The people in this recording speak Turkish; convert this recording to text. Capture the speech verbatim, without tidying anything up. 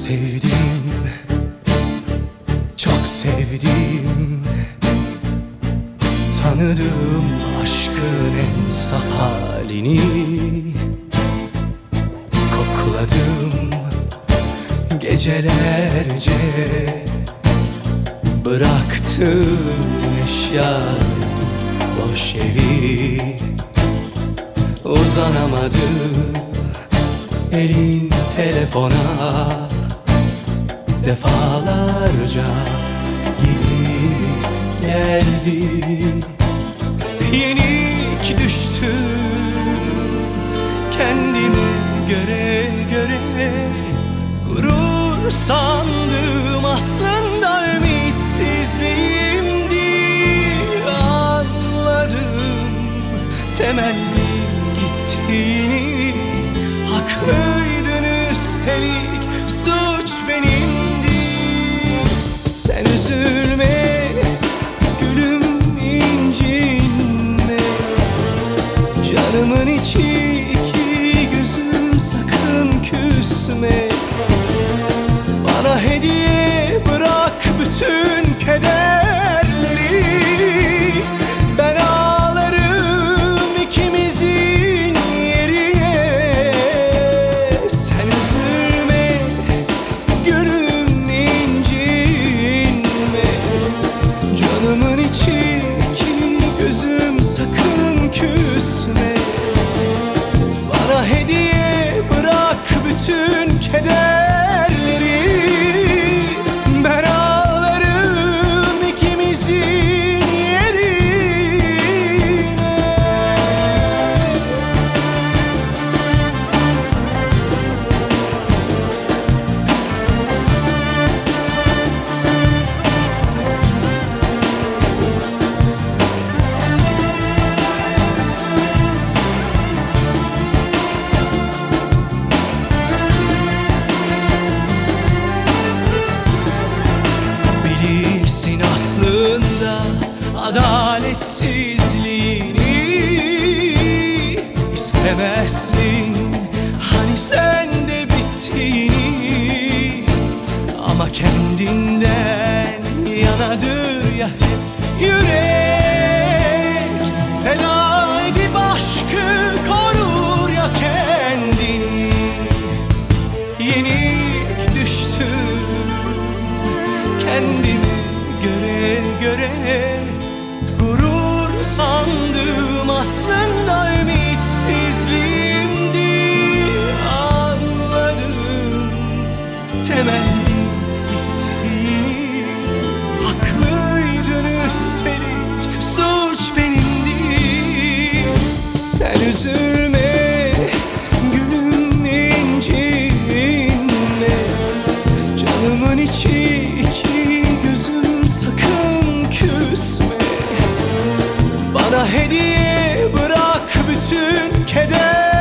sevdim, çok sevdim. Tanıdım aşkın en saf halini, kokladım gecelerce. Bıraktım eşya boş evi, uzanamadım elin telefona. Defalarca gidip geldi, yenik düştüm kendime göre göre. Gurur sandım aslında ümitsizliğimdi. Anladım temelli gittiğini, haklıydın üstelik suç benimdi. Sen üzülme gülüm, incinme, canımın içi iki gözüm sakın küsme. Bana hediye bırak bütün kederleri, ben ağlarım ikimizin yerine. Sen üzülme gülüm, incinme, canımın içi iki gözüm sakın küsme. Bana hediye bırak bütün kederleri, ben ağlarım ikimizin yerine. Bilirsin aslında adaletsizliğini, istemezsin hani sen de bittiğini. Ama kendinden yanadır ya hep yürek, feda edip aşkı korur ya kendini. Yenik düştüm kendime göre göre. Gurur sandım aslında ümitsizliğimdi. Anladım temelli gittiğini, haklıydın üstelik suç benimdi. Sen üzülme gülüm, incinme, canımın içi iki gözüm sakın küsme. Bana hediye bırak bütün keder